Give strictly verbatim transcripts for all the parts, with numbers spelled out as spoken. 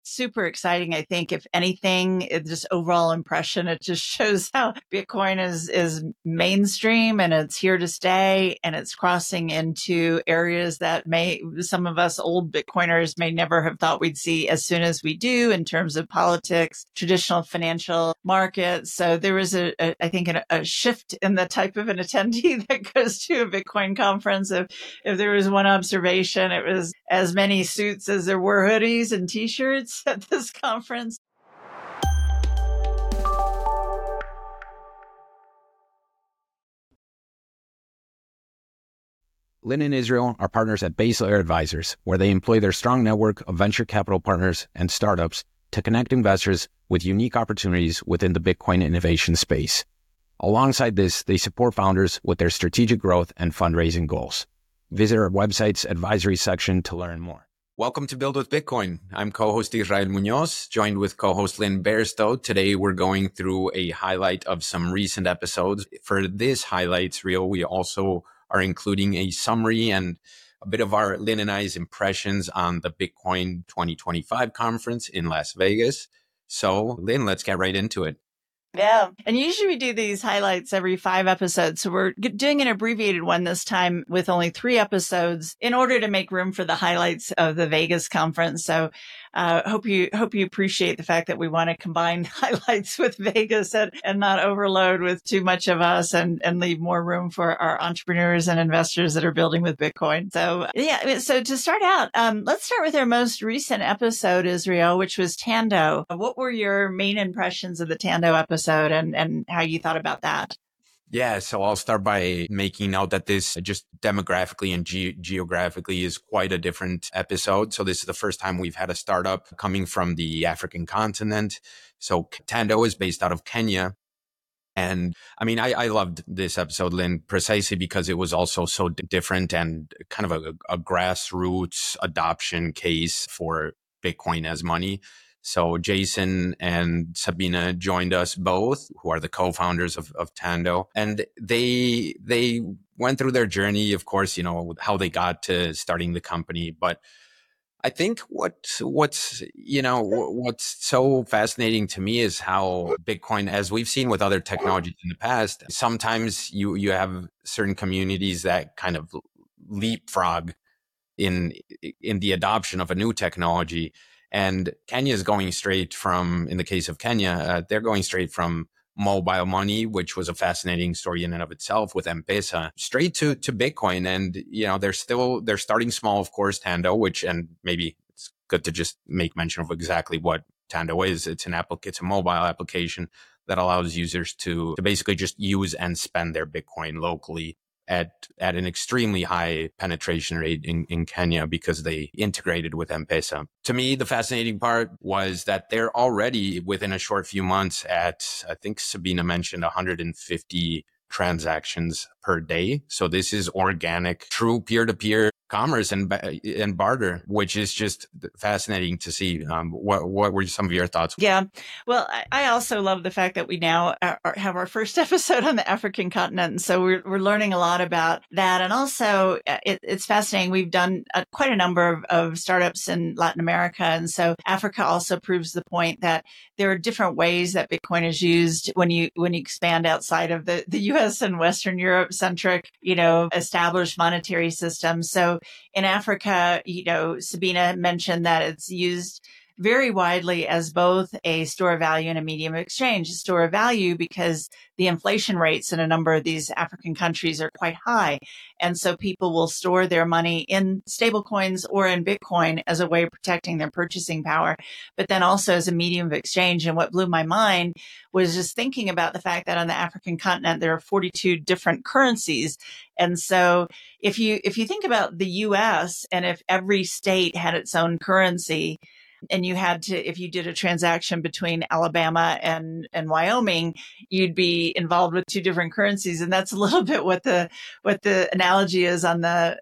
super exciting. I think if anything, it's just overall impression, it just shows how Bitcoin is, is mainstream and it's here to stay, and it's crossing into areas that may, some of us old Bitcoiners may never have thought we'd see as soon as we do in terms of politics, traditional financial markets. So there was a, a I think a, a shift in the type of an attendee that goes to a Bitcoin conference. If, if there was one observation, it was as many suits as there were hoodies and t-shirts at this conference. Lynn and Israel are partners at Base Layer Advisors, where they employ their strong network of venture capital partners and startups to connect investors with unique opportunities within the Bitcoin innovation space. Alongside this, they support founders with their strategic growth and fundraising goals. Visit our website's advisory section to learn more. Welcome to Build with Bitcoin. I'm co-host Israel Munoz, joined with co-host Lynn Bairstow. Today, we're going through a highlight of some recent episodes. For this highlights reel, we also are including a summary and a bit of our Lynn and I's impressions on the Bitcoin twenty twenty-five conference in Las Vegas. So, Lynn, let's get right into it. Yeah. And usually we do these highlights every five episodes. So we're doing an abbreviated one this time with only three episodes in order to make room for the highlights of the Vegas conference. So uh, hope you hope you appreciate the fact that we want to combine highlights with Vegas and, and not overload with too much of us and, and leave more room for our entrepreneurs and investors that are building with Bitcoin. So yeah, so to start out, um, let's start with our most recent episode, Israel, which was Tando. What were your main impressions of the Tando episode and, and how you thought about that? Yeah, so I'll start by making note that this just demographically and ge- geographically is quite a different episode. So this is the first time we've had a startup coming from the African continent. So Tando is based out of Kenya. And I mean, I, I loved this episode, Lynn, precisely because it was also so d- different and kind of a, a grassroots adoption case for Bitcoin as money. So Jason and Sabina joined us both, who are the co-founders of, of Tando. And they, they went through their journey, of course, you know, how they got to starting the company. But I think what, what's, you know, what's so fascinating to me is how Bitcoin, as we've seen with other technologies in the past, sometimes you, you have certain communities that kind of leapfrog in, in the adoption of a new technology. And Kenya is going straight from, in the case of Kenya, uh, they're going straight from mobile money, which was a fascinating story in and of itself with M-Pesa, straight to, to Bitcoin. And, you know, they're still, they're starting small, of course, Tando, which, and maybe it's good to just make mention of exactly what Tando is. It's an app, it's a mobile application that allows users to, to basically just use and spend their Bitcoin locally at at an extremely high penetration rate in, in Kenya because they integrated with M-Pesa. To me, the fascinating part was that they're already within a short few months at, I think Sabina mentioned one hundred fifty transactions per day. So this is organic, true peer-to-peer commerce and and barter, which is just fascinating to see. Um, what what were some of your thoughts? Yeah, well, I, I also love the fact that we now are, have our first episode on the African continent, and so we're we're learning a lot about that. And also, it, it's fascinating. We've done a, quite a number of, of startups in Latin America, and so Africa also proves the point that there are different ways that Bitcoin is used when you when you expand outside of the the U S and Western Europe centric, you know, established monetary systems. So in Africa, you know, Sabina mentioned that it's used very widely as both a store of value and a medium of exchange. A store of value because the inflation rates in a number of these African countries are quite high. And so people will store their money in stable coins or in Bitcoin as a way of protecting their purchasing power, but then also as a medium of exchange. And what blew my mind was just thinking about the fact that on the African continent, there are forty-two different currencies. And so if you, if you think about the U S and if every state had its own currency, and you had to, if you did a transaction between Alabama and, and Wyoming, you'd be involved with two different currencies. And that's a little bit what the, what the analogy is on the, or the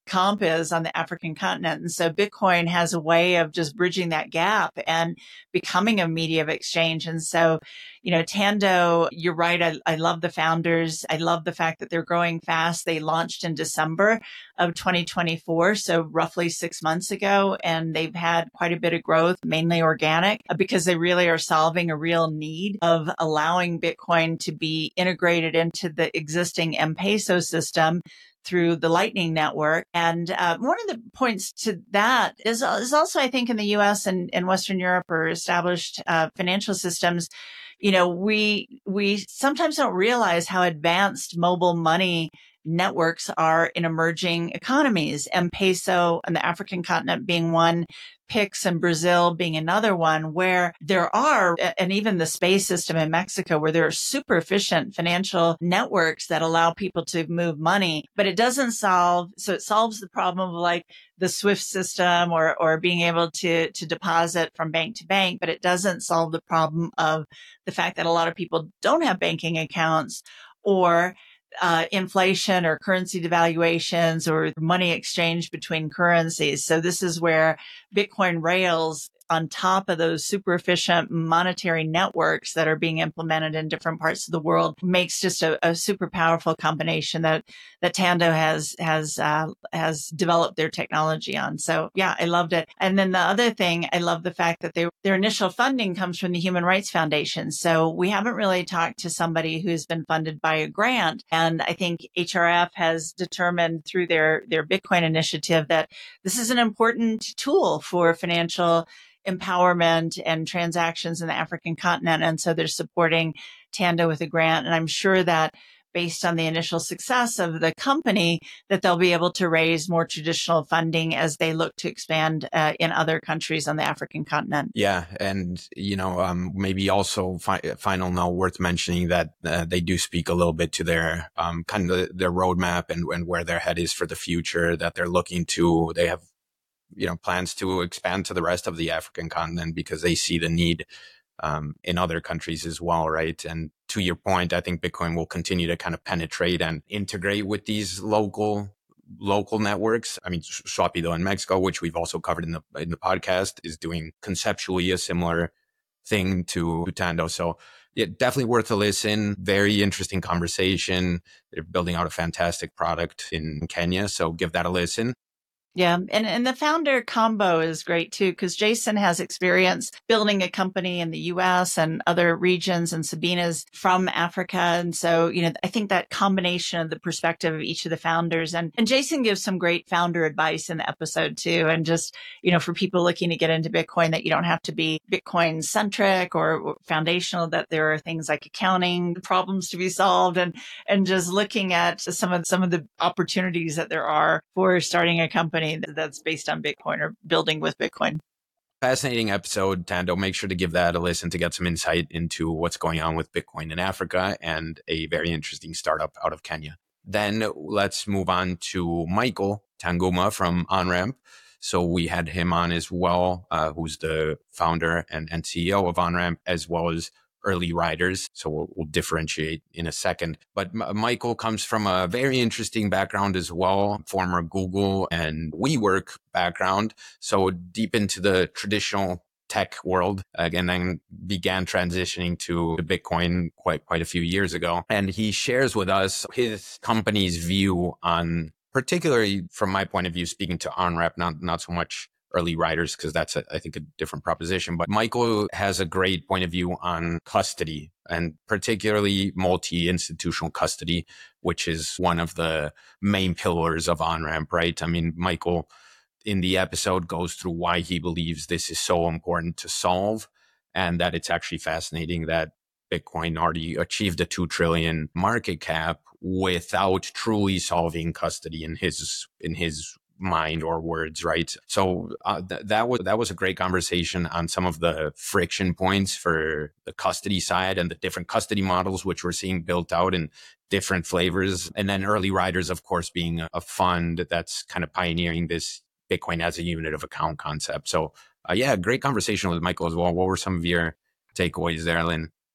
comp is on the African continent. And so Bitcoin has a way of just bridging that gap and becoming a media of exchange. And so, you know, Tando, you're right. I, I love the founders. I love the fact that they're growing fast. They launched in December of twenty twenty-four, so roughly six months ago. And they've had quite a bit of growth, mainly organic, because they really are solving a real need of allowing Bitcoin to be integrated into the existing M-Peso system through the Lightning Network. And uh, one of the points to that is, is also, I think, in the U S and, and Western Europe or established uh, financial systems, you know, we we sometimes don't realize how advanced mobile money networks are in emerging economies. M-Peso and the African continent being one, Pix and Brazil being another one, where there are, and even the SPAY system in Mexico, where there are super efficient financial networks that allow people to move money, but it doesn't solve, so it solves the problem of like the SWIFT system or, or being able to, to deposit from bank to bank, but it doesn't solve the problem of the fact that a lot of people don't have banking accounts or Uh, inflation or currency devaluations or money exchange between currencies. So this is where Bitcoin rails on top of those super efficient monetary networks that are being implemented in different parts of the world makes just a, a super powerful combination that, that Tando has, has, uh, has developed their technology on. So yeah, I loved it. And then the other thing, I love the fact that they, their initial funding comes from the Human Rights Foundation. So we haven't really talked to somebody who's been funded by a grant. And I think H R F has determined through their, their Bitcoin initiative that this is an important tool for financial empowerment and transactions in the African continent. And so they're supporting Tando with a grant. And I'm sure that based on the initial success of the company, that they'll be able to raise more traditional funding as they look to expand uh, in other countries on the African continent. Yeah. And, you know, um, maybe also fi- final note worth mentioning that uh, they do speak a little bit to their um, kind of their roadmap and, and where their head is for the future, that they're looking to, they have you know, plans to expand to the rest of the African continent because they see the need um, in other countries as well, right? And to your point, I think Bitcoin will continue to kind of penetrate and integrate with these local local networks. I mean, Swapido in Mexico, which we've also covered in the in the podcast, is doing conceptually a similar thing to, to Tando. So yeah, definitely worth a listen. Very interesting conversation. They're building out a fantastic product in Kenya. So give that a listen. Yeah. And, and the founder combo is great too, because Jason has experience building a company in the U S and other regions, and Sabina's from Africa. And so, you know, I think that combination of the perspective of each of the founders, and, and Jason gives some great founder advice in the episode too. And just, you know, for people looking to get into Bitcoin, that you don't have to be Bitcoin centric or, or foundational, that there are things like accounting problems to be solved, and, and just looking at some of, some of the opportunities that there are for starting a company that's based on Bitcoin or building with Bitcoin. Fascinating episode, Tando. Make sure to give that a listen to get some insight into what's going on with Bitcoin in Africa, and a very interesting startup out of Kenya. Then let's move on to Michael Tanguma from OnRamp. So we had him on as well, uh, who's the founder and, and C E O of OnRamp, as well as Early Riders. So we'll, we'll differentiate in a second. But M- Michael comes from a very interesting background as well, former Google and WeWork background. So deep into the traditional tech world, again, then began transitioning to Bitcoin quite, quite a few years ago. And he shares with us his company's view on, particularly from my point of view, speaking to OnRamp, not, not so much Early Riders, because that's, a, I think, a different proposition. But Michael has a great point of view on custody, and particularly multi-institutional custody, which is one of the main pillars of OnRamp, right? I mean, Michael in the episode goes through why he believes this is so important to solve, and that it's actually fascinating that Bitcoin already achieved a two trillion market cap without truly solving custody in his, in his mind or words, right? So uh, th- that was that was a great conversation on some of the friction points for the custody side and the different custody models which we're seeing built out in different flavors. And then Early Riders, of course, being a fund that's kind of pioneering this Bitcoin as a unit of account concept. So uh, yeah, great conversation with Michael as well. What were some of your takeaways there, Lynn?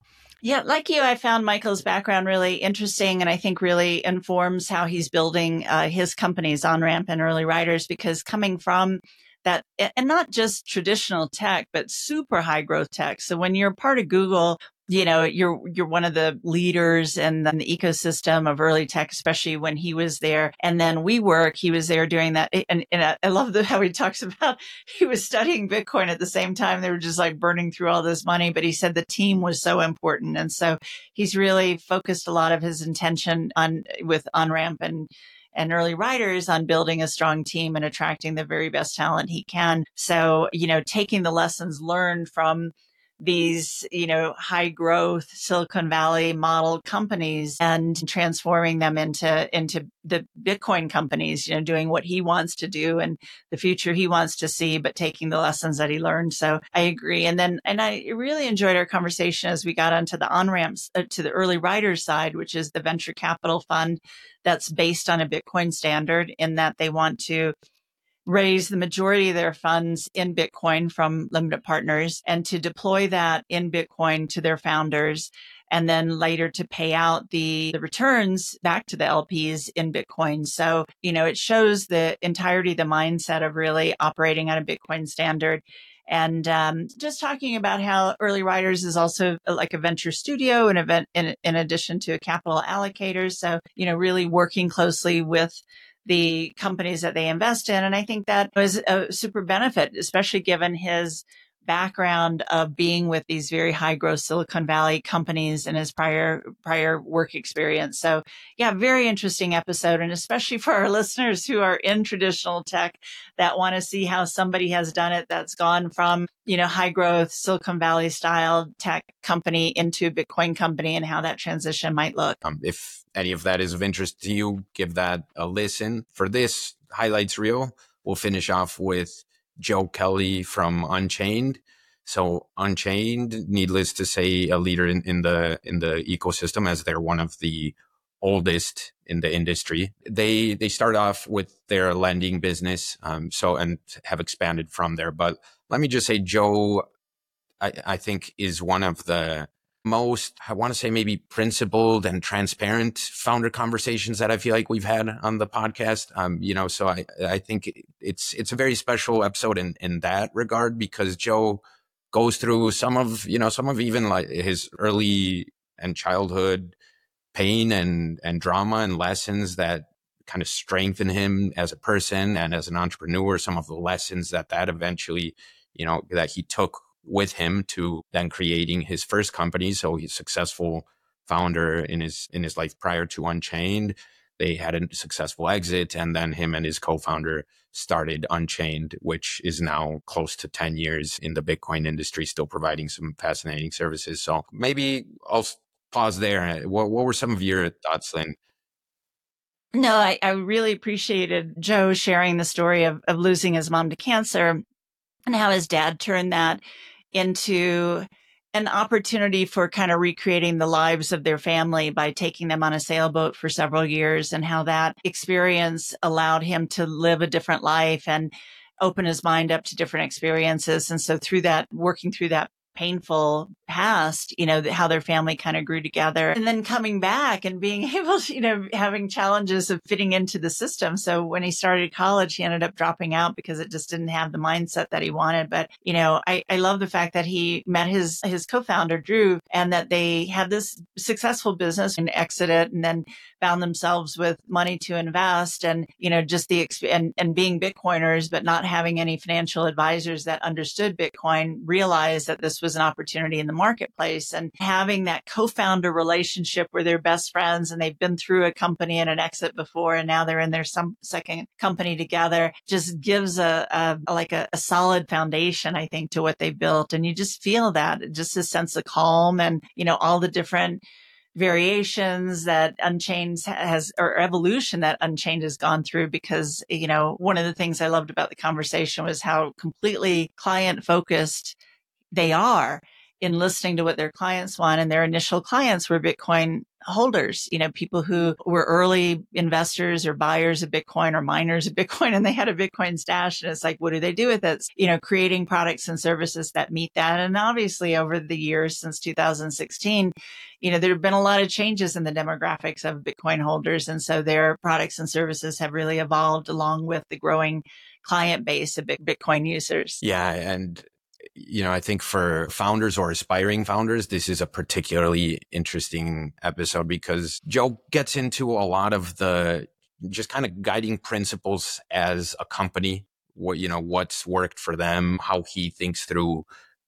Yeah, like you, I found Michael's background really interesting, and I think really informs how he's building uh, his companies, OnRamp and Early Riders, because coming from that, and not just traditional tech, but super high growth tech. So when you're part of Google, you know, you're, you're one of the leaders in the ecosystem of early tech, especially when he was there. And then WeWork, he was there doing that. And, and I love the, how he talks about, he was studying Bitcoin at the same time. They were just like burning through all this money, but he said the team was so important. And so he's really focused a lot of his intention on, with OnRamp and, and Early Riders on building a strong team and attracting the very best talent he can. So, you know, taking the lessons learned from these, you know, high growth Silicon Valley model companies and transforming them into, into the Bitcoin companies, you know, doing what he wants to do and the future he wants to see, but taking the lessons that he learned. So I agree. And then, and I really enjoyed our conversation as we got onto the on-ramps uh, to the Early Riders side, which is the venture capital fund that's based on a Bitcoin standard, in that they want to raise the majority of their funds in Bitcoin from limited partners and to deploy that in Bitcoin to their founders, and then later to pay out the, the returns back to the L Ps in Bitcoin. So, you know, it shows the entirety, the mindset of really operating on a Bitcoin standard. And um, just talking about how Early Riders is also like a venture studio, an event in, in addition to a capital allocator. So, you know, really working closely with the companies that they invest in. And I think that was a super benefit, especially given his background of being with these very high growth Silicon Valley companies and his prior, prior work experience. So yeah, very interesting episode. And especially for our listeners who are in traditional tech that want to see how somebody has done it, that's gone from, you know, high growth Silicon Valley style tech company into a Bitcoin company and how that transition might look. Um, if any of that is of interest to you, give that a listen. For this highlights reel, we'll finish off with Joe Kelly from Unchained. So Unchained, needless to say, a leader in, in the in the ecosystem, as they're one of the oldest in the industry. They they start off with their lending business, um, so and have expanded from there. But let me just say, Joe, I, I think is one of the most, I want to say maybe principled and transparent founder conversations that I feel like we've had on the podcast. Um, you know, so I, I think it's, it's a very special episode in, in that regard, because Joe goes through some of, you know, some of even like his early and childhood pain and, and drama and lessons that kind of strengthen him as a person and as an entrepreneur. Some of the lessons that that eventually, you know, that he took with him to then creating his first company. So he's a successful founder in his, in his life prior to Unchained. They had a successful exit, and then him and his co-founder started Unchained, which is now close to ten years in the Bitcoin industry, still providing some fascinating services. So maybe I'll pause there. What, what were some of your thoughts, Lynn? No, I, I really appreciated Joe sharing the story of, of losing his mom to cancer and how his dad turned that into an opportunity for kind of recreating the lives of their family by taking them on a sailboat for several years, and how that experience allowed him to live a different life and open his mind up to different experiences. And so through that, working through that painful past, you know, how their family kind of grew together, and then coming back and being able to, you know, having challenges of fitting into the system. So when he started college, he ended up dropping out because it just didn't have the mindset that he wanted. But, you know, I, I love the fact that he met his, his co-founder, Drew, and that they had this successful business and exited, and then found themselves with money to invest, and, you know, just the, and, and being Bitcoiners, but not having any financial advisors that understood Bitcoin, realized that this was an opportunity in the marketplace, and having that co-founder relationship where they're best friends and they've been through a company and an exit before, and now they're in their some second company together, just gives a, a like a, a solid foundation, I think, to what they built. And you just feel that, just a sense of calm, and, you know, all the different variations that Unchained has, or evolution that Unchained has gone through. Because, you know, one of the things I loved about the conversation was how completely client focused they are in listening to what their clients want. And their initial clients were Bitcoin holders, you know, people who were early investors or buyers of Bitcoin or miners of Bitcoin, and they had a Bitcoin stash. And it's like, what do they do with it? You know, creating products and services that meet that. And obviously over the years since two thousand sixteen, you know, there have been a lot of changes in the demographics of Bitcoin holders. And so their products and services have really evolved along with the growing client base of Bitcoin users. Yeah. And you know, I think for founders or aspiring founders, this is a particularly interesting episode because Joe gets into a lot of the just kind of guiding principles as a company, what, you know, what's worked for them, how he thinks through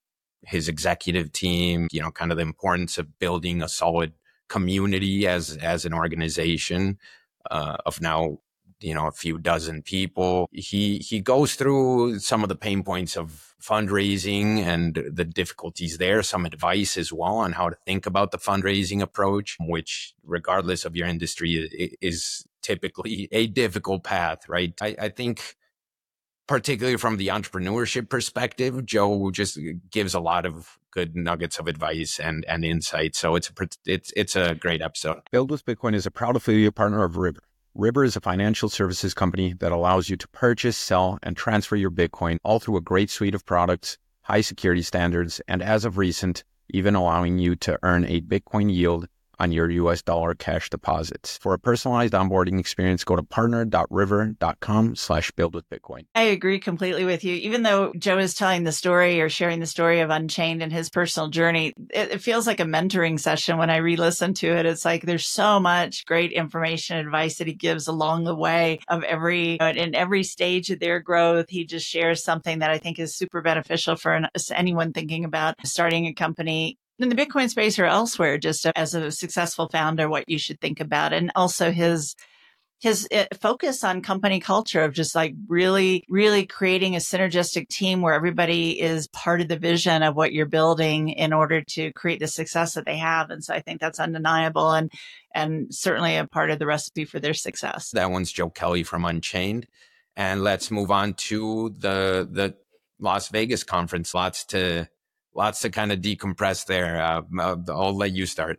his executive team, you know, kind of the importance of building a solid community as, as an organization uh, of now, you know, a few dozen people. He, he goes through some of the pain points of fundraising and the difficulties there, some advice as well on how to think about the fundraising approach, which regardless of your industry is typically a difficult path, right? I, I think particularly from the entrepreneurship perspective, Joe just gives a lot of good nuggets of advice and, and insight. So it's a, it's, it's a great episode. Build with Bitcoin is a proud affiliate partner of River. River is a financial services company that allows you to purchase, sell, and transfer your Bitcoin all through a great suite of products, high security standards, and as of recent, even allowing you to earn a Bitcoin yield on your U S dollar cash deposits. For a personalized onboarding experience, go to partner.river.com slash build with Bitcoin. I agree completely with you. Even though Joe is telling the story or sharing the story of Unchained and his personal journey, it, it feels like a mentoring session when I re-listen to it. It's like there's so much great information and advice that he gives along the way of every, in every stage of their growth. He just shares something that I think is super beneficial for an, anyone thinking about starting a company in the Bitcoin space or elsewhere, just as a successful founder, what you should think about. And also his, his focus on company culture of just like really, really creating a synergistic team where everybody is part of the vision of what you're building in order to create the success that they have. And so I think that's undeniable and, and certainly a part of the recipe for their success. That one's Joe Kelly from Unchained. And let's move on to the, the Las Vegas conference. Lots to, Lots to kind of decompress there. Uh, I'll let you start.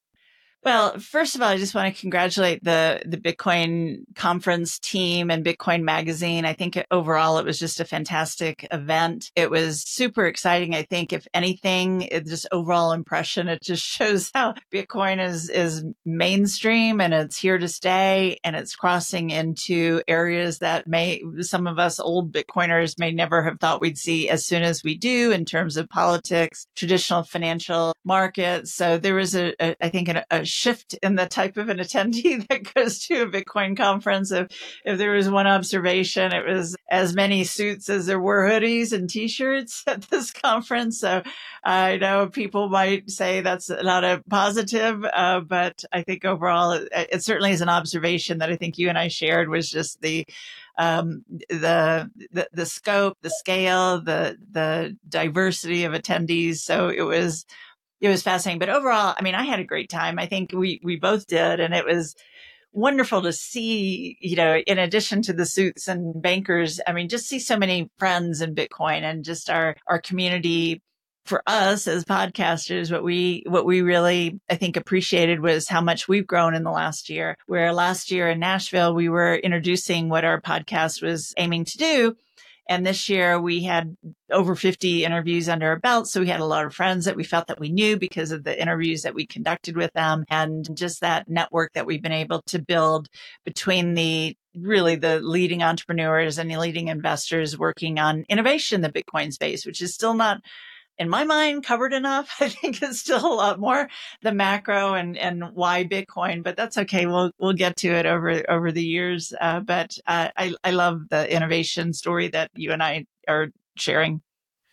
Well, first of all, I just want to congratulate the the Bitcoin conference team and Bitcoin Magazine. I think overall it was just a fantastic event. It was super exciting. I think if anything, it just overall impression, it just shows how Bitcoin is is mainstream and it's here to stay and it's crossing into areas that may some of us old Bitcoiners may never have thought we'd see as soon as we do in terms of politics, traditional financial markets. So there was a, a I think a, a shift in the type of an attendee that goes to a Bitcoin conference. If, if there was one observation, it was as many suits as there were hoodies and t-shirts at this conference. So I know people might say that's not a positive, uh, but I think overall it, it certainly is an observation that I think you and I shared was just the Um, the, the, the scope, the scale, the, the diversity of attendees. So it was, it was fascinating, but overall, I mean, I had a great time. I think we, we both did. And it was wonderful to see, you know, in addition to the suits and bankers, I mean, just see so many friends in Bitcoin and just our, our community. For us as podcasters, what we, what we really, I think, appreciated was how much we've grown in the last year, where last year in Nashville, we were introducing what our podcast was aiming to do. And this year we had over fifty interviews under our belt. So we had a lot of friends that we felt that we knew because of the interviews that we conducted with them and just that network that we've been able to build between the really the leading entrepreneurs and the leading investors working on innovation in the Bitcoin space, which is still not, in my mind, covered enough. I think it's still a lot more the macro and, and why Bitcoin, but that's okay. We'll, we'll get to it over, over the years. Uh, but, uh, I, I love the innovation story that you and I are sharing.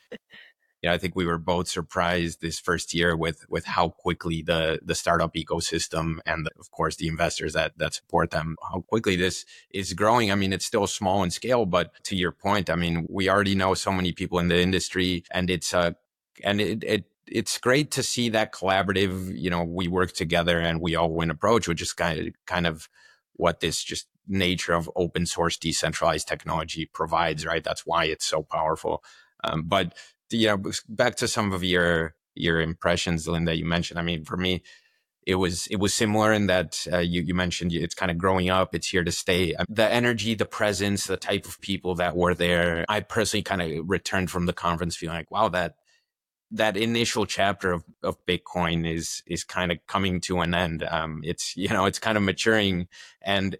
Yeah, I think we were both surprised this first year with, with how quickly the, the startup ecosystem and the, of course the investors that, that support them, how quickly this is growing. I mean, it's still small in scale, but to your point, I mean, we already know so many people in the industry and it's a, And it, it it's great to see that collaborative, you know, we work together and we all win approach, which is kind of, kind of what this just nature of open source decentralized technology provides, right? That's why it's so powerful. Um, but, you know, back to some of your, your impressions, Linda, you mentioned, I mean, for me, it was it was similar in that uh, you you mentioned it's kind of growing up, it's here to stay. The energy, the presence, the type of people that were there. I personally kind of returned from the conference feeling like, wow, that that initial chapter of, of Bitcoin is is kind of coming to an end. Um, it's you know it's kind of maturing, and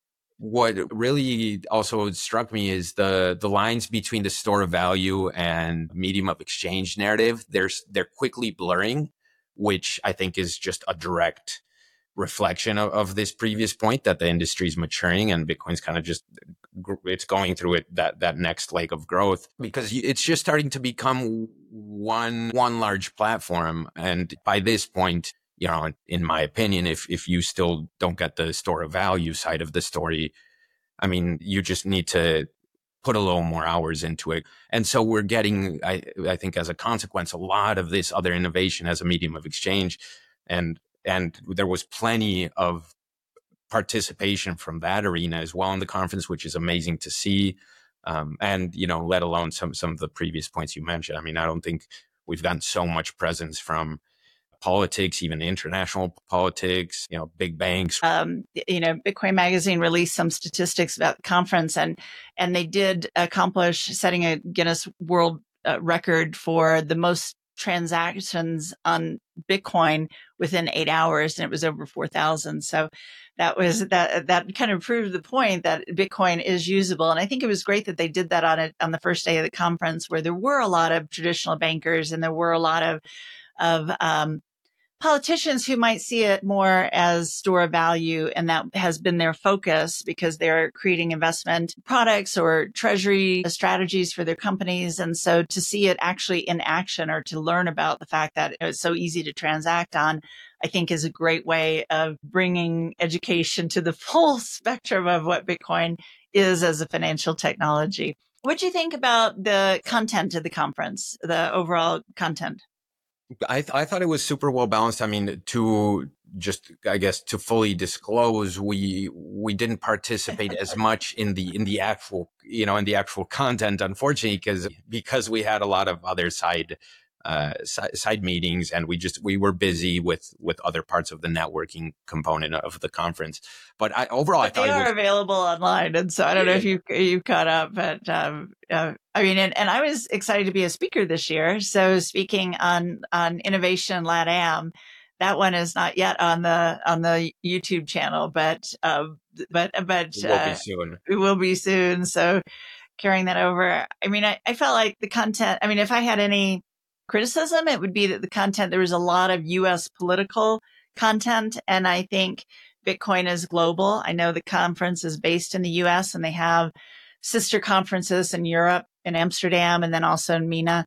what really also struck me is the the lines between the store of value and medium of exchange narrative. There's they're quickly blurring, which I think is just a direct reflection of, of this previous point that the industry is maturing and Bitcoin's kind of just it's going through it that that next leg of growth, because it's just starting to become one one large platform. And by this point, you know, in my opinion, if if you still don't get the store of value side of the story, I mean, you just need to put a little more hours into it. And so we're getting, I, I think as a consequence, a lot of this other innovation as a medium of exchange. And and there was plenty of participation from that arena as well in the conference, which is amazing to see. Um, and, you know, let alone some some of the previous points you mentioned. I mean, I don't think we've gotten so much presence from politics, even international politics, you know, big banks. Um, you know, Bitcoin Magazine released some statistics about the conference, and and they did accomplish setting a Guinness World uh, Record for the most transactions on Bitcoin within eight hours, and it was over four thousand. So that was that that kind of proved the point that Bitcoin is usable. And I think it was great that they did that on it on the first day of the conference, where there were a lot of traditional bankers and there were a lot of of um, politicians who might see it more as store of value, and that has been their focus because they're creating investment products or treasury strategies for their companies. And so to see it actually in action, or to learn about the fact that it's so easy to transact on, I think is a great way of bringing education to the full spectrum of what Bitcoin is as a financial technology. What do you think about the content of the conference, the overall content? I th- I thought it was super well balanced. I mean, to just, I guess, to fully disclose, we we didn't participate as much in the in the actual, you know, in the actual content, unfortunately, because because we had a lot of other side uh side, side meetings, and we just we were busy with with other parts of the networking component of the conference. But I overall, but I thought they it are was available online, and so I don't know if you you caught up, but um, uh, I mean, and, and I was excited to be a speaker this year. So speaking on on Innovation LATAM, that one is not yet on the on the YouTube channel, but um, but but it will uh, be soon. It will be soon. So carrying that over, I mean, I, I felt like the content. I mean, if I had any criticism, it would be that the content, there was a lot of U S political content. And I think Bitcoin is global. I know the conference is based in the U S and they have sister conferences in Europe, in Amsterdam, and then also in MENA.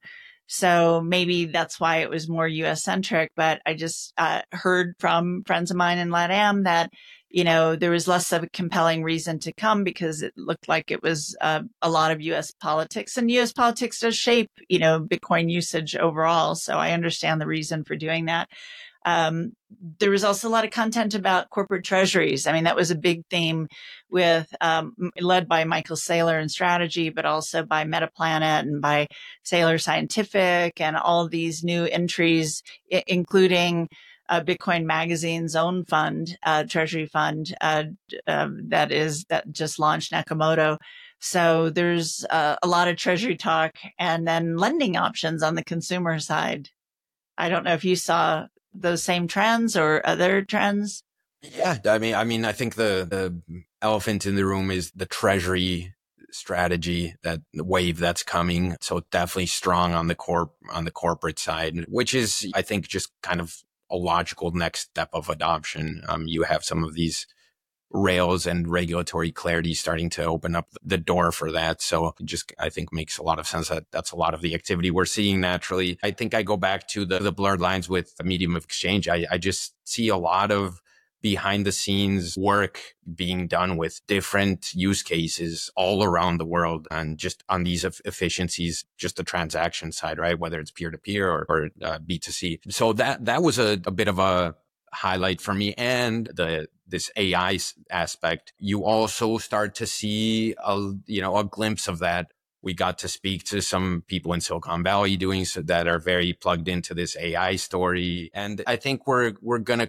So maybe that's why it was more U S centric. But I just uh, heard from friends of mine in LATAM that, you know, there was less of a compelling reason to come because it looked like it was uh, a lot of U S politics, and U S politics does shape, you know, Bitcoin usage overall. So I understand the reason for doing that. Um, there was also a lot of content about corporate treasuries. I mean, that was a big theme with, um, led by Michael Saylor in strategy, but also by Metaplanet and by Saylor Scientific and all these new entries, I- including uh, Bitcoin Magazine's own fund, uh, treasury fund, uh, uh, that is, that just launched Nakamoto. So there's uh, a lot of treasury talk, and then lending options on the consumer side. I don't know if you saw those same trends or other trends. Yeah, I mean, I mean, I think the the elephant in the room is the treasury strategy, that wave that's coming. So definitely strong on the corp on the corporate side, which is, I think, just kind of a logical next step of adoption. Um, you have some of these rails and regulatory clarity starting to open up the door for that. So it just, I think, makes a lot of sense that that's a lot of the activity we're seeing naturally. I think I go back to the, the blurred lines with the medium of exchange. I, I just see a lot of behind the scenes work being done with different use cases all around the world, and just on these efficiencies, just the transaction side, right? Whether it's peer to peer or, or uh, B two C. So that, that was a, a bit of a highlight for me. And the, this A I aspect, you also start to see a, you know, a glimpse of that. We got to speak to some people in Silicon Valley doing so that are very plugged into this A I story. And I think we're, we're going to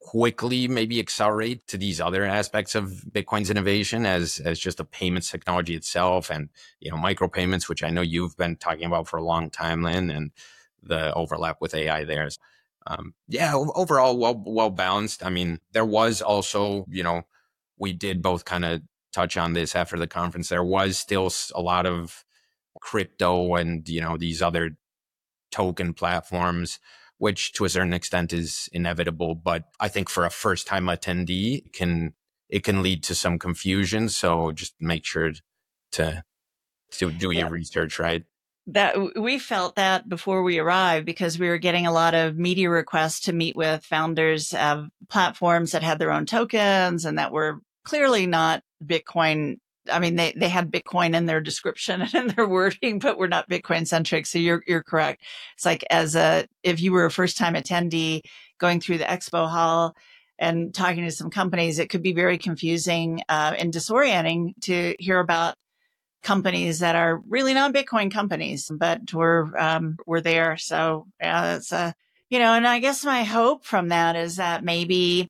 quickly maybe accelerate to these other aspects of Bitcoin's innovation as as just the payments technology itself and, you know, micropayments, which I know you've been talking about for a long time, Lynn, and the overlap with A I there. Um, yeah, overall, well, well balanced. I mean, there was also, you know, we did both kind of touch on this after the conference. There was still a lot of crypto and, you know, these other token platforms, which to a certain extent is inevitable. But I think for a first time attendee, it can, it can lead to some confusion. So just make sure to, to do your Yeah. research, right? That we felt that before we arrived because we were getting a lot of media requests to meet with founders of platforms that had their own tokens and that were clearly not Bitcoin. I mean, they, they had Bitcoin in their description and in their wording, but we're not Bitcoin centric. So you're, you're correct. It's like as a, if you were a first time attendee going through the expo hall and talking to some companies, it could be very confusing uh, and disorienting to hear about companies that are really not Bitcoin companies, but we're, um, we're there. So yeah, that's a, you know, and I guess my hope from that is that maybe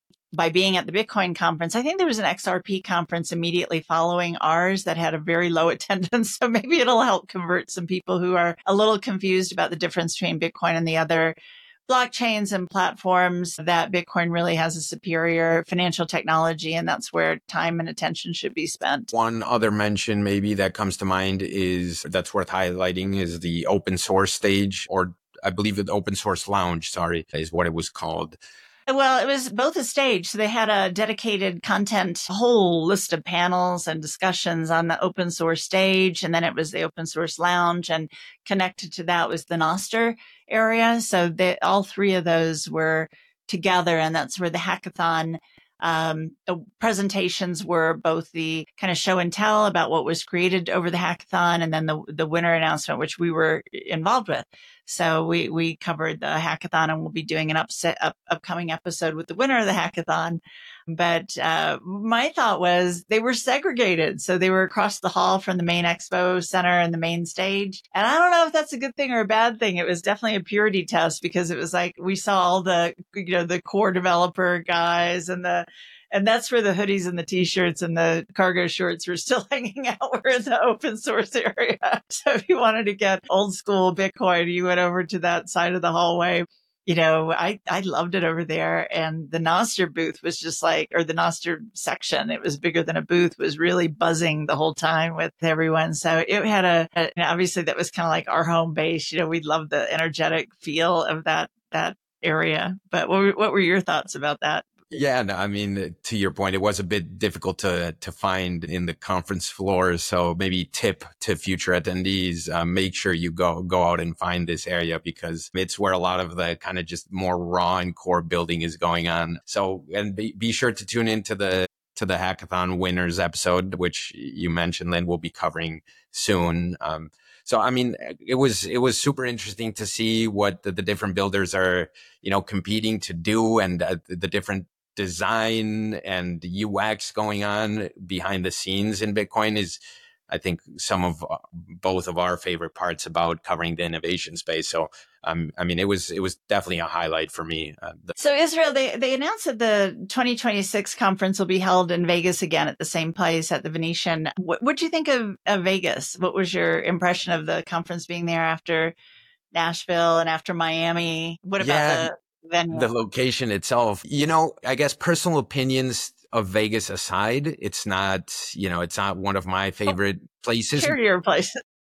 by being at the Bitcoin conference, I think there was an X R P conference immediately following ours that had a very low attendance. So maybe it'll help convert some people who are a little confused about the difference between Bitcoin and the other blockchains and platforms, that Bitcoin really has a superior financial technology, and that's where time and attention should be spent. One other mention maybe that comes to mind is that's worth highlighting is the open source stage, or I believe the open source lounge, sorry, is what it was called. Well, it was both a stage. So they had a dedicated content, a whole list of panels and discussions on the open source stage. And then it was the open source lounge, and connected to that was the Nostr area. So they, all three of those were together, and that's where the hackathon um, the presentations were, both the kind of show and tell about what was created over the hackathon, and then the the winner announcement, which we were involved with. So we we covered the hackathon, and we'll be doing an upset up, upcoming episode with the winner of the hackathon. But uh, my thought was they were segregated. So they were across the hall from the main expo center and the main stage. And I don't know if that's a good thing or a bad thing. It was definitely a purity test, because it was like we saw all the, you know, the core developer guys and the, and that's where the hoodies and the t-shirts and the cargo shorts were still hanging out. We're in the open source area. So if you wanted to get old school Bitcoin, you went over to that side of the hallway. You know, I, I loved it over there. And the Nostr booth was just like, or the Nostr section, it was bigger than a booth, was really buzzing the whole time with everyone. So it had a, a obviously that was kind of like our home base. You know, we loved the energetic feel of that, that area. But what were, what were your thoughts about that? Yeah, no, I mean, to your point, it was a bit difficult to to find in the conference floors. So maybe tip to future attendees, uh, make sure you go go out and find this area, because it's where a lot of the kind of just more raw and core building is going on. So, and be, be sure to tune into the to the hackathon winners episode, which you mentioned, Lynn, will be covering soon. Um, so, I mean, it was it was super interesting to see what the, the different builders are, you know, competing to do, and uh, the different design and U X going on behind the scenes in Bitcoin is, I think, some of uh, both of our favorite parts about covering the innovation space. So, um, I mean, it was it was definitely a highlight for me. Uh, the- so Israel, they they announced that the twenty twenty-six conference will be held in Vegas again at the same place at the Venetian. What what do you think of, of Vegas? What was your impression of the conference being there after Nashville and after Miami? What about yeah. the venue? The location itself, you know, I guess personal opinions of Vegas aside, it's not, you know, it's not one of my favorite places. Share your place.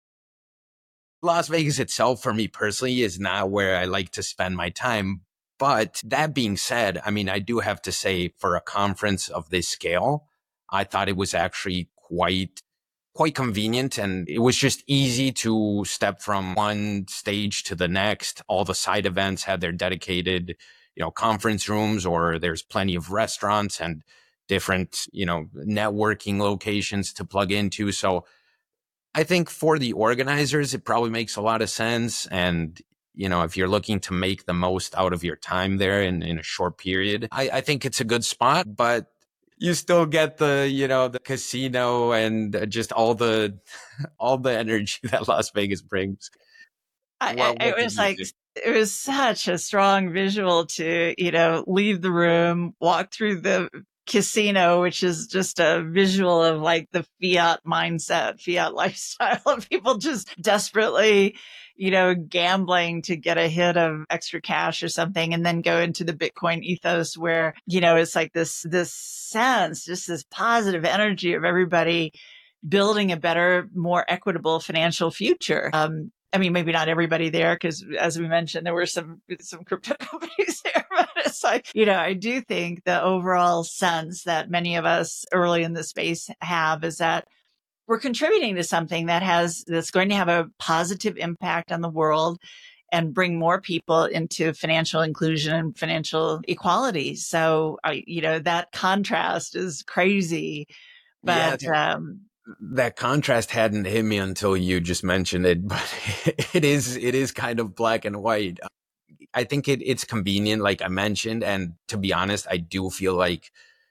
Las Vegas itself, for me personally, is not where I like to spend my time. But that being said, I mean, I do have to say, for a conference of this scale, I thought it was actually quite quite convenient, and it was just easy to step from one stage to the next. All the side events had their dedicated, you know, conference rooms, or there's plenty of restaurants and different, you know, networking locations to plug into. So I think for the organizers, it probably makes a lot of sense. And, you know, if you're looking to make the most out of your time there in, in a short period, I, I think it's a good spot. But you still get the, you know, the casino and just all the, all the energy that Las Vegas brings. I, What, I, what it did was you like, see? it was such a strong visual to, you know, leave the room, walk through the casino, which is just a visual of like the fiat mindset, fiat lifestyle of people just desperately, you know, gambling to get a hit of extra cash or something, and then go into the Bitcoin ethos where, you know, it's like this, this sense, just this positive energy of everybody building a better, more equitable financial future. Um, I mean, maybe not everybody there, because as we mentioned, there were some some crypto companies there. But it's like, you know, I do think the overall sense that many of us early in the space have is that we're contributing to something that has that's going to have a positive impact on the world and bring more people into financial inclusion and financial equality. So, I, you know, that contrast is crazy, Yeah, but um, that contrast hadn't hit me until you just mentioned it, but it is it is kind of black and white. I think it, it's convenient, like I mentioned, and to be honest, I do feel like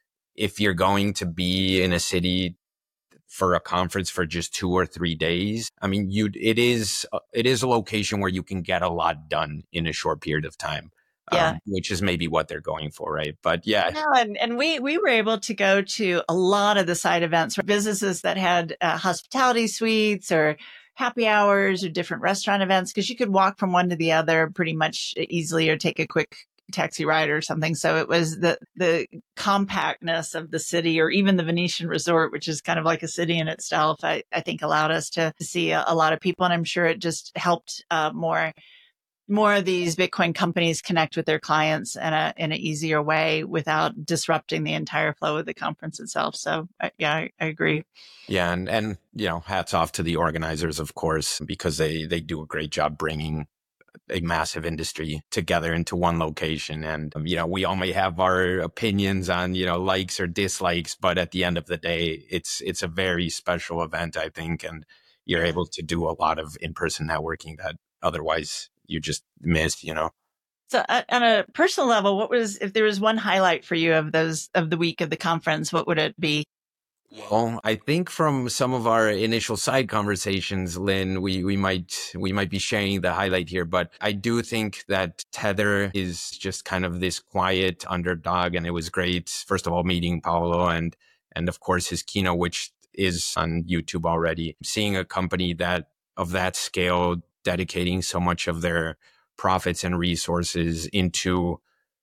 if you're going to be in a city for a conference for just two or three days, I mean, you it is it is a location where you can get a lot done in a short period of time. yeah. Um, which is maybe what they're going for, right? But yeah. No, and, and we, we were able to go to a lot of the side events for businesses that had uh, hospitality suites or happy hours or different restaurant events, because you could walk from one to the other pretty much easily or take a quick taxi ride or something. So it was the, the compactness of the city, or even the Venetian Resort, which is kind of like a city in itself, I, I think allowed us to see a, a lot of people. And I'm sure it just helped uh, more more of these Bitcoin companies connect with their clients in a in an easier way without disrupting the entire flow of the conference itself. So uh, yeah, I, I agree. Yeah, and and you know, hats off to the organizers, of course, because they they do a great job bringing a massive industry together into one location. And um, you know, we all may have our opinions on, you know, likes or dislikes, but at the end of the day, it's it's a very special event, I think, and you're able to do a lot of in-person networking that otherwise you just missed, you know. So uh, on a personal level, what was, if there was one highlight for you of those, of the week of the conference, what would it be? Well, I think from some of our initial side conversations, Lynn, we, we might we might be sharing the highlight here, but I do think that Tether is just kind of this quiet underdog, and it was great, first of all, meeting Paolo and and of course his keynote, which is on YouTube already. Seeing a company that of that scale dedicating so much of their profits and resources into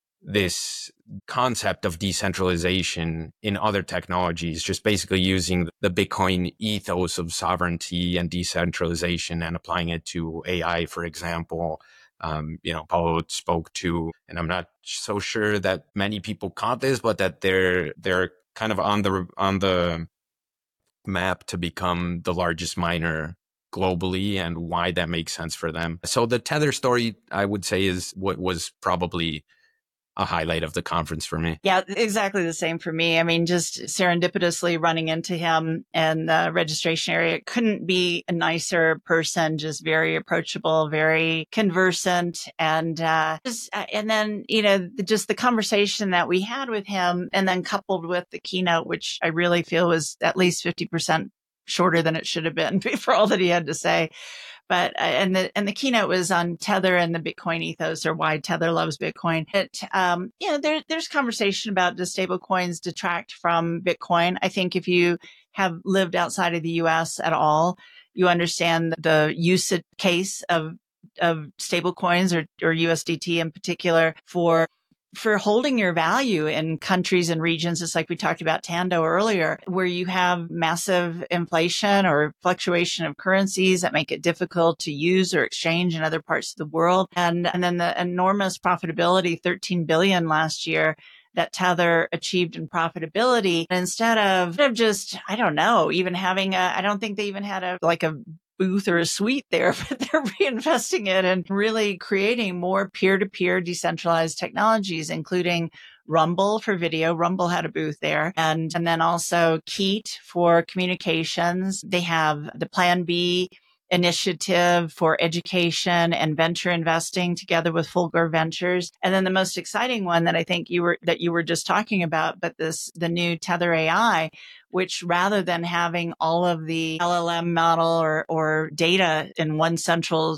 this concept of decentralization in other technologies, just basically using the Bitcoin ethos of sovereignty and decentralization and applying it to A I, for example. Um, you know, Paulo spoke to, and I'm not so sure that many people caught this, but that they're they're kind of on the on the map to become the largest miner globally, and why that makes sense for them. So the Tether story, I would say, is what was probably a highlight of the conference for me. Yeah, exactly the same for me. I mean, just serendipitously running into him in the registration area. Couldn't be a nicer person, just very approachable, very conversant. And, uh, just, and then, you know, just the conversation that we had with him, and then coupled with the keynote, which I really feel was at least fifty percent shorter than it should have been for all that he had to say. But, uh, and the, and the keynote was on Tether and the Bitcoin ethos, or why Tether loves Bitcoin. It, um, you know, there, there's conversation about, does stable coins detract from Bitcoin? I think if you have lived outside of the U S at all, you understand the use case of, of stable coins, or, or U S D T in particular, for for holding your value in countries and regions. It's like we talked about Tando earlier, where you have massive inflation or fluctuation of currencies that make it difficult to use or exchange in other parts of the world. And, and then the enormous profitability, thirteen billion last year, that Tether achieved in profitability. Instead of, of just, I don't know, even having a, I don't think they even had a, like a booth or a suite there, but they're reinvesting it and really creating more peer-to-peer decentralized technologies, including Rumble for video. Rumble had a booth there. And, and then also Keat for communications. They have the Plan B initiative for education and venture investing together with Fulgur Ventures. And then the most exciting one that I think you were, that you were just talking about, but this, the new Tether A I, which rather than having all of the L L M model or, or data in one central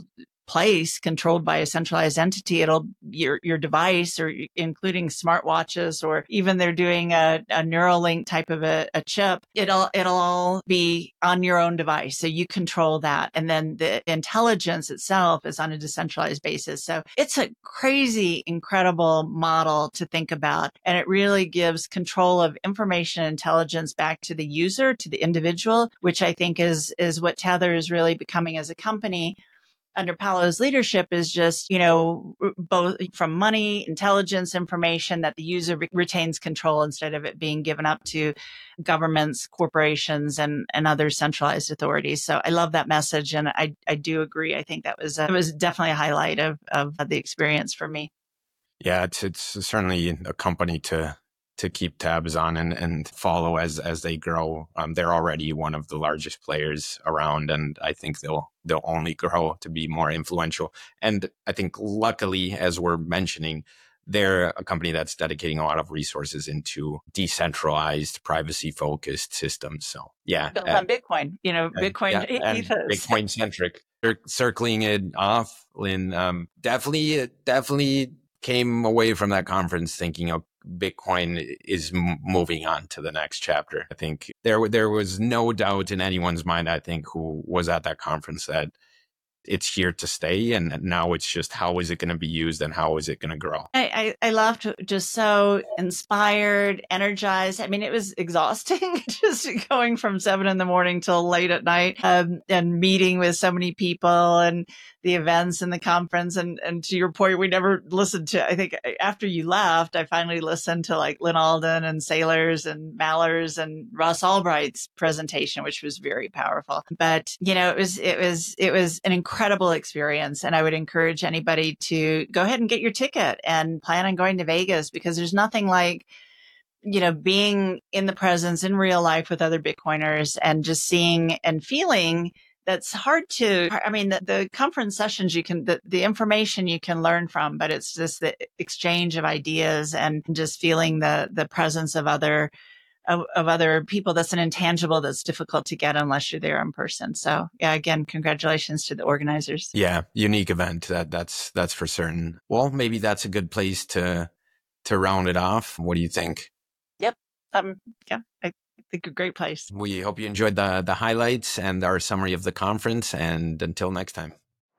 place controlled by a centralized entity. It'll your your device, or including smartwatches, or even they're doing a, a Neuralink type of a, a chip. It'll it'll all be on your own device, so you control that, and then the intelligence itself is on a decentralized basis. So it's a crazy, incredible model to think about, and it really gives control of information and intelligence back to the user, to the individual, which I think is is what Tether is really becoming as a company under Paolo's leadership, is just, you know, both from money, intelligence, information, that the user re- retains control instead of it being given up to governments, corporations, and, and other centralized authorities. So I love that message. And I, I do agree. I think that was, a, it was definitely a highlight of, of the experience for me. Yeah, it's, it's certainly a company to to keep tabs on and, and follow as as they grow. Um, they're already one of the largest players around, and I think they'll they'll only grow to be more influential. And I think luckily, as we're mentioning, they're a company that's dedicating a lot of resources into decentralized, privacy-focused systems. So yeah, built uh, on Bitcoin, you know, Bitcoin yeah, ethos. Bitcoin centric. They're circling it off, Lynn. Um, definitely, definitely came away from that conference thinking, oh, Bitcoin is m- moving on to the next chapter. I think there there was no doubt in anyone's mind, I think, who was at that conference, that it's here to stay. And now it's just, how is it going to be used and how is it going to grow? I, I, I left just so inspired, energized. I mean, it was exhausting just going from seven in the morning till late at night, um, and meeting with so many people and the events and the conference. And, and to your point, we never listened to, I think after you left, I finally listened to like Lynn Alden and Saylors and Mallers and Ross Albright's presentation, which was very powerful. But, you know, it was, it was, it was an incredible experience. And I would encourage anybody to go ahead and get your ticket and plan on going to Vegas, because there's nothing like, you know, being in the presence in real life with other Bitcoiners and just seeing and feeling. That's hard to, I mean, the, the conference sessions, you can, the, the information you can learn from, but it's just the exchange of ideas and just feeling the, the presence of other, of, of other people. That's an intangible that's difficult to get unless you're there in person. So yeah, again, congratulations to the organizers. Yeah. Unique event. That that's, that's for certain. Well, maybe that's a good place to, to round it off. What do you think? Yep. Um, yeah, I, I think a great place. We hope you enjoyed the the highlights and our summary of the conference. And until next time.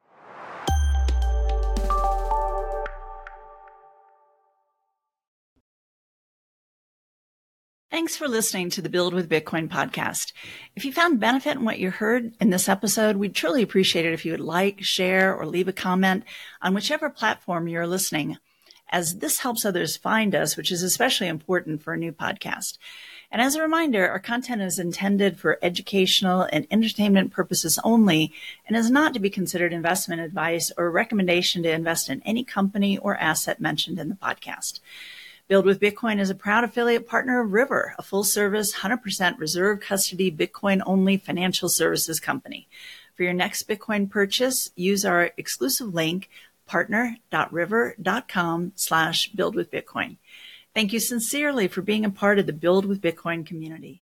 Thanks for listening to the Build with Bitcoin podcast. If you found benefit in what you heard in this episode, we'd truly appreciate it if you would like, share, or leave a comment on whichever platform you're listening, as this helps others find us, which is especially important for a new podcast. And as a reminder, our content is intended for educational and entertainment purposes only and is not to be considered investment advice or a recommendation to invest in any company or asset mentioned in the podcast. Build with Bitcoin is a proud affiliate partner of River, a full-service, one hundred percent reserve custody, Bitcoin-only financial services company. For your next Bitcoin purchase, use our exclusive link, partner.river.com slash build with Bitcoin. Thank you sincerely for being a part of the Build with Bitcoin community.